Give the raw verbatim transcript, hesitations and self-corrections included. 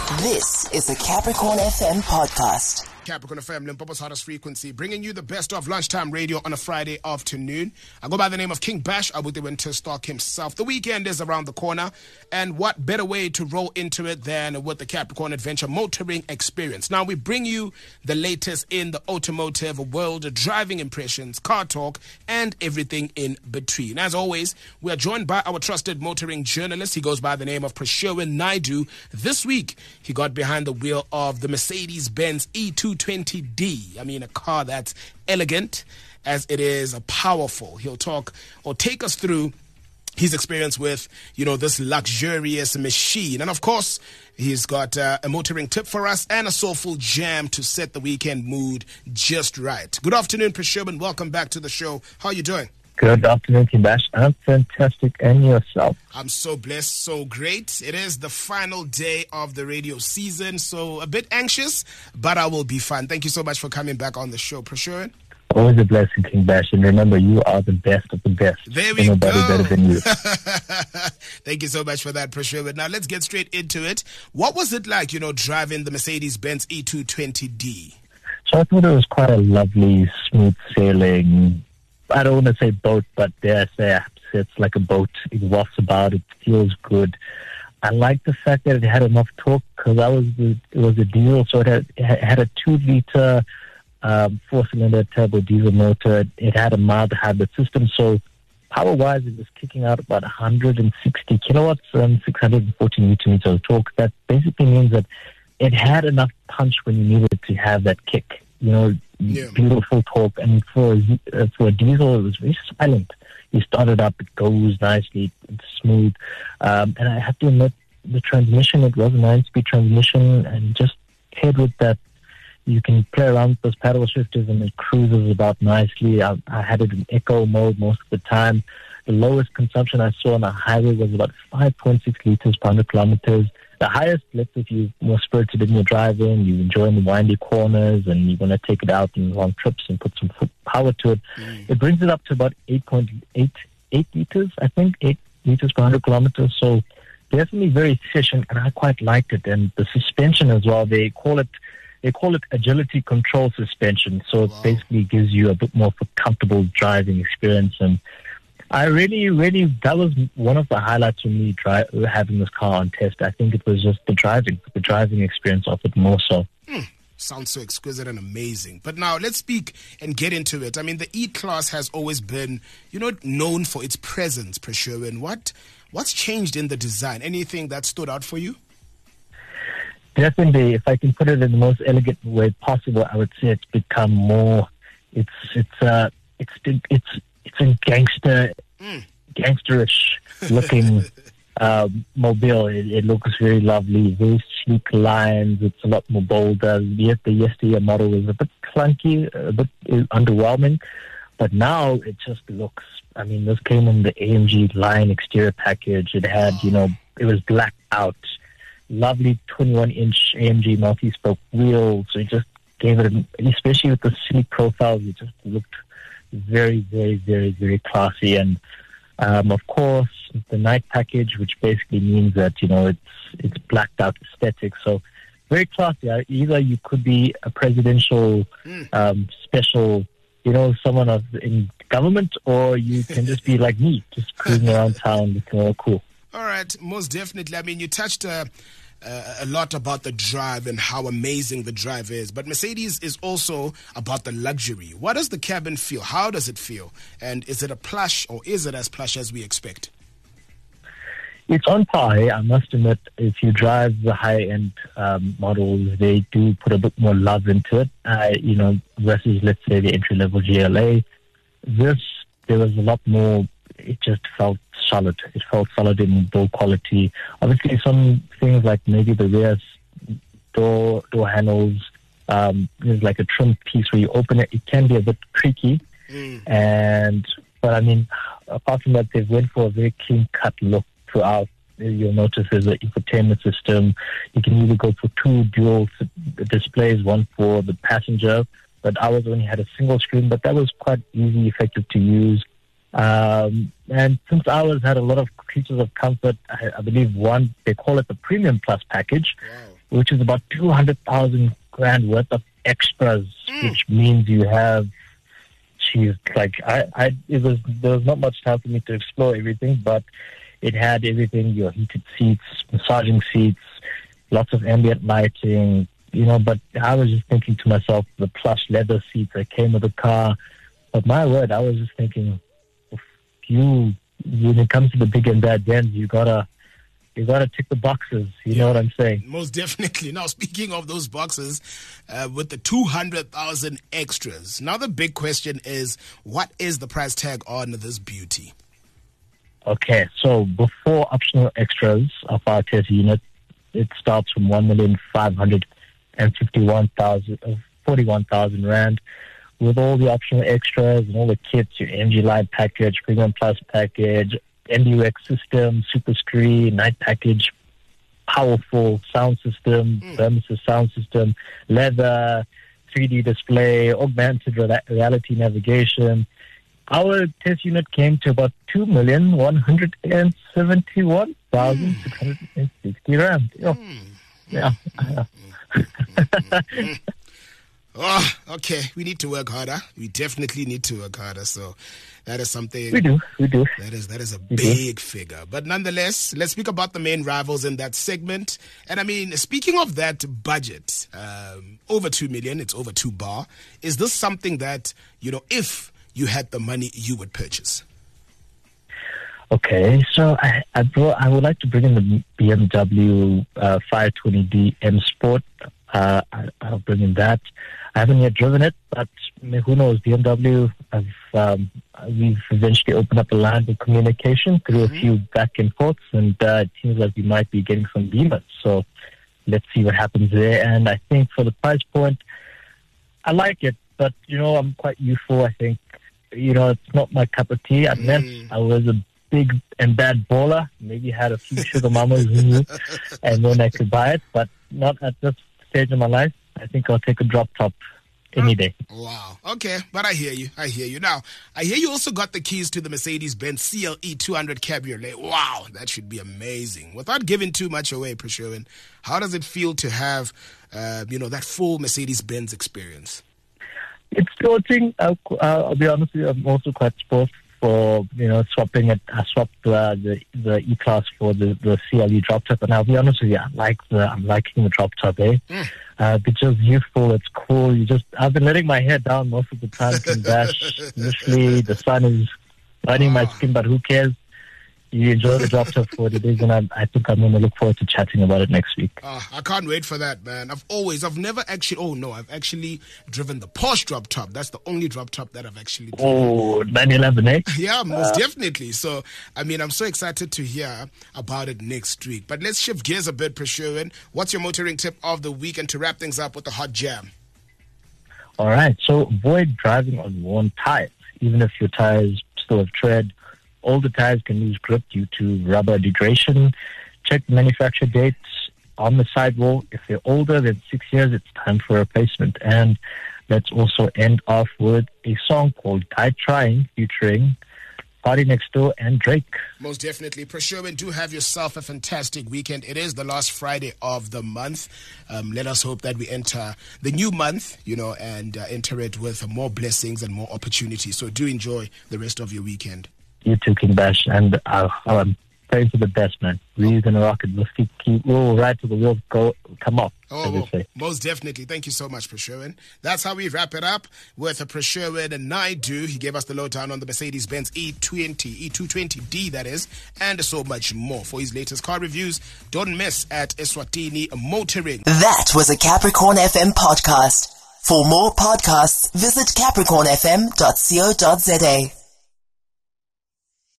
This is the Capricorn F M podcast. Capricorn F M, Limpopo's hottest frequency, bringing you the best of lunchtime radio on a Friday afternoon. I go by the name of King Bash, Abuti Winterstock himself. The weekend is around the corner, and what better way to roll into it than with the Capricorn Adventure Motoring Experience. Now, we bring you the latest in the automotive world, driving impressions, car talk, and everything in between. As always, we are joined by our trusted motoring journalist. He goes by the name of Prashurwan Naidu. This week, he got behind the wheel of the Mercedes-Benz E two twenty D. I mean, a car that's elegant as it is powerful. He'll talk or take us through his experience with, you know, this luxurious machine. And of course, he's got uh, a motoring tip for us and a soulful jam to set the weekend mood just right. Good afternoon, Prashurwan. Welcome back to the show. How are you doing? Good afternoon, Kibash. I'm fantastic. And yourself? I'm so blessed, so great. It is the final day of the radio season, so a bit anxious, but I will be fine. Thank you so much for coming back on the show, Prashurwan. Always a blessing, King Bash. And remember, you are the best of the best. There we Nobody go. better than you. Thank you so much for that, Prashurwan. Now, let's get straight into it. What was it like, you know, driving the Mercedes-Benz E two twenty D? So I thought it was quite a lovely, smooth sailing, I don't want to say boat, but dare I say it's like a boat. It wafts about. It feels good. I like the fact that it had enough torque because that was the, it was a diesel, so it had, it had a two-liter um, four-cylinder turbo diesel motor. It had a mild hybrid system, so power-wise, it was kicking out about one hundred sixty kilowatts and six hundred forty newton meters of torque. That basically means that it had enough punch when you needed to have that kick. You know, yeah. Beautiful torque, and for a, uh, for a diesel, it was very silent. You start it up, it goes nicely, it's smooth, um, and I have to admit, the transmission, it was a nine-speed transmission, and just paired with that, you can play around with those paddle shifters, and it cruises about nicely. I, I had it in eco mode most of the time. The lowest consumption I saw on the highway was about five point six liters per one hundred kilometers. The highest, let's say if you're more spirited in your driving, you enjoy the windy corners and you want to take it out in long trips and put some power to it, mm. it brings it up to about eight point eight eight liters, I think, eight liters per one hundred kilometers. So definitely very efficient, and I quite liked it. And the suspension as well, they call it they call it agility control suspension. So it wow. basically gives you a bit more of a comfortable driving experience. And I really, really, that was one of the highlights for me dri- having this car on test. I think it was just the driving, the driving experience of it more so. Mm, sounds so exquisite and amazing. But now let's speak and get into it. I mean, the E-Class has always been, you know, known for its presence, Prashurwan. What, what's changed in the design? Anything that stood out for you? Definitely. If I can put it in the most elegant way possible, I would say it's become more, it's, it's, uh, it's, it's, It's a gangster, mm. gangsterish looking uh, mobile. It, it looks very lovely, very sleek lines. It's a lot more bolder. Yet the yesteryear model was a bit clunky, a bit underwhelming. But now it just looks, I mean, this came in the A M G line exterior package. It had, you know, it was blacked out. Lovely twenty-one inch A M G multi-spoke wheels. So it just gave it, a, especially with the sleek profiles, it just looked very, very, very, very classy. And um, of course, the night package, which basically means that, you know, it's it's blacked out aesthetic. So very classy. Either you could be a presidential mm. um, special, you know, someone of in government, or you can just be like me, just cruising around town looking all cool. All right, most definitely. I mean, you touched uh, uh, a lot about the drive and how amazing the drive is, but Mercedes is also about the luxury. What does the cabin feel? How does it feel? And is it a plush, or is it as plush as we expect? It's on par. I must admit, if you drive the high-end um, models, they do put a bit more love into it, uh, you know, versus, let's say, the entry-level G L A. This, there was a lot more, it just felt solid. It felt solid in build quality. Obviously, some things like maybe the rear door door handles, um, there's like a trim piece where you open it. It can be a bit creaky. Mm. And, but I mean, apart from that, they've went for a very clean-cut look throughout. You'll notice there's an infotainment system. You can either go for two dual displays, one for the passenger, but ours only had a single screen, but that was quite easy, effective to use. Um, and since ours had a lot of features of comfort, I, I believe one, they call it the Premium Plus package. Wow. which is about two hundred thousand grand worth of extras, mm. which means you have, geez, like, I, I, it was, there was not much time for me to explore everything, but it had everything, your heated seats, massaging seats, lots of ambient lighting, you know, but I was just thinking to myself, the plush leather seats that came with the car. But my word, I was just thinking, if you, when it comes to the big and bad Benz, you gotta, you gotta tick the boxes. You yeah, know what I'm saying? Most definitely. Now, speaking of those boxes, uh, with the two hundred thousand extras, now the big question is, what is the price tag on this beauty? Okay, so before optional extras of our test unit, it starts from one million five hundred fifty-one thousand, uh, forty-one thousand rand. With all the optional extras and all the kits, your M G Line package, Premium Plus package, N D U X system, super screen, night package, powerful sound system, mm. Thermosys sound system, leather, three D display, augmented reality navigation. Our test unit came to about two million one hundred seventy-one thousand six hundred sixty rand. Yeah. Mm. Yeah. Mm. Oh, okay. We need to work harder. We definitely need to work harder. So that is something. We do. We do. That is that is a we big do. figure. But nonetheless, let's speak about the main rivals in that segment. And I mean, speaking of that budget, um, over two million, it's over two bar. Is this something that, you know, if you had the money, you would purchase? Okay, so I I, brought, I would like to bring in the B M W uh, five twenty D M Sport. Uh, I, I'll bring in that. I haven't yet driven it, but who knows? B M W, I've, um, we've eventually opened up a line of communication through mm-hmm. a few back and forths, and uh, it seems like we might be getting some Beamers. So let's see what happens there. And I think for the price point, I like it, but, you know, I'm quite youthful. I think, you know, it's not my cup of tea. I mm. meant I was a big and bad baller, maybe had a few sugar mamas and then I could buy it, but not at this stage of my life. I think I'll take a drop top any day. Wow. Okay, but I hear you. I hear you. Now, I hear you also got the keys to the Mercedes-Benz C L E two hundred Cabriolet. Wow, that should be amazing. Without giving too much away, Prasherwin, how does it feel to have, uh, you know, that full Mercedes-Benz experience? It's daunting. I'll, I'll be honest with you, I'm also quite spoiled for, you know, swapping it. I swapped uh, the the E-Class for the, the C L E drop top, and I'll be honest with you, I like the, I'm liking the drop top, eh? Mm. Uh, it's just youthful, it's cool. You just, I've been letting my hair down most of the time. Can dash, initially, the sun is burning oh. my skin, but who cares? You enjoy the drop top for what it is, and I, I think I'm going to look forward to chatting about it next week. Uh, I can't wait for that, man. I've always, I've never actually, oh no, I've actually driven the Porsche drop top. That's the only drop top that I've actually driven. Oh, nine eleven, eh? Yeah, most uh, definitely. So, I mean, I'm so excited to hear about it next week. But let's shift gears a bit, Prasherwin. What's your motoring tip of the week? And to wrap things up with the hot jam. All right, so avoid driving on worn tires, even if your tires still have tread. Older tires can lose grip due to rubber degradation. Check the manufacture dates on the sidewall. If they're older than six years, it's time for a replacement. And let's also end off with a song called Die Trying, featuring Party Next Door and Drake. Most definitely. Prasherwin, do have yourself a fantastic weekend. It is the last Friday of the month. Um, let us hope that we enter the new month, you know, and uh, enter it with more blessings and more opportunities. So do enjoy the rest of your weekend. You too, King Bash, and uh, I'm praying for the best, man. We're gonna rock it. We'll keep, keep we'll ride till the wheels go come up. Oh, most definitely. Thank you so much, Prasherwin. That's how we wrap it up with a Prasherwin and Naidu. He gave us the lowdown on the Mercedes-Benz E twenty, E two twenty D, that is, and so much more. For his latest car reviews, don't miss at Eswatini Motoring. That was a Capricorn F M podcast. For more podcasts, visit capricorn f m dot co dot za.